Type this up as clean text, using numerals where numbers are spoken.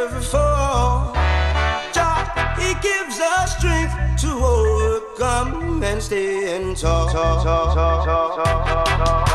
every fall. Jah, He gives us strength to overcome and stand tall.